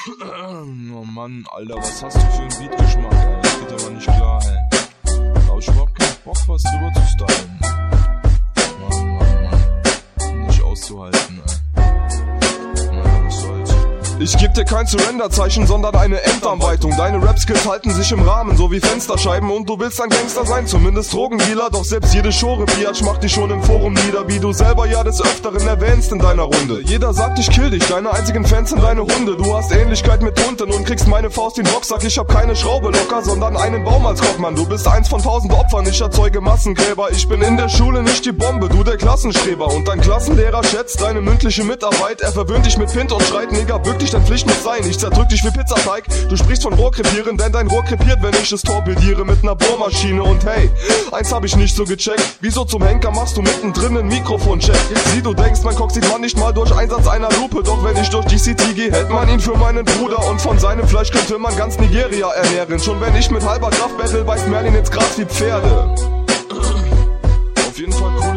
Oh Mann, Alter, was hast du für einen Beatgeschmack, ey? Das geht aber nicht klar, ey. Da hab ich überhaupt keinen Bock, was drüber zu stylen. Mann. Nicht auszuhalten, ey. Naja, was soll's. Ich geb dir kein Surrender-Zeichen, sondern eine Endanweitung. Deine Rap-Skills halten sich im Rahmen, so wie Fensterscheiben. Und du willst ein Gangster sein, zumindest Drogendealer. Doch selbst jede Shore-Biatch macht dich schon im Forum nieder, wie du selber ja des Öfteren erwähnst in deiner Runde. Jeder sagt, ich kill dich, deine einzigen Fans sind deine Hunde. Du hast Ähnlichkeit mit Hunden und kriegst meine Faust in Boxsack. Ich hab keine Schraube locker, sondern einen Baum als Rockmann. Du bist eins von 1000 Opfern, ich erzeuge Massengräber. Ich bin in der Schule nicht die Bombe, du der Klassenstreber. Und dein Klassenlehrer schätzt deine mündliche Mitarbeit. Er verwöhnt dich mit Pint und schreit, Nigga, wirklich, dein Pflicht muss sein. Ich zerdrück dich wie Pizzateig, du sprichst von Rohrkrepieren, denn dein Rohr krepiert, wenn ich es torpediere mit ner Bohrmaschine. Und hey, eins hab ich nicht so gecheckt, wieso zum Henker machst du mittendrin nen Mikrofoncheck? Sieh, du denkst, mein Cock sieht man nicht mal durch Einsatz einer Lupe, doch wenn ich durch die City gehe, hält man ihn für meinen Bruder. Und von seinem Fleisch könnte man ganz Nigeria ernähren. Schon wenn ich mit halber Kraft battle, beißt Merlin ins Gras wie Pferde. Auf jeden Fall cool.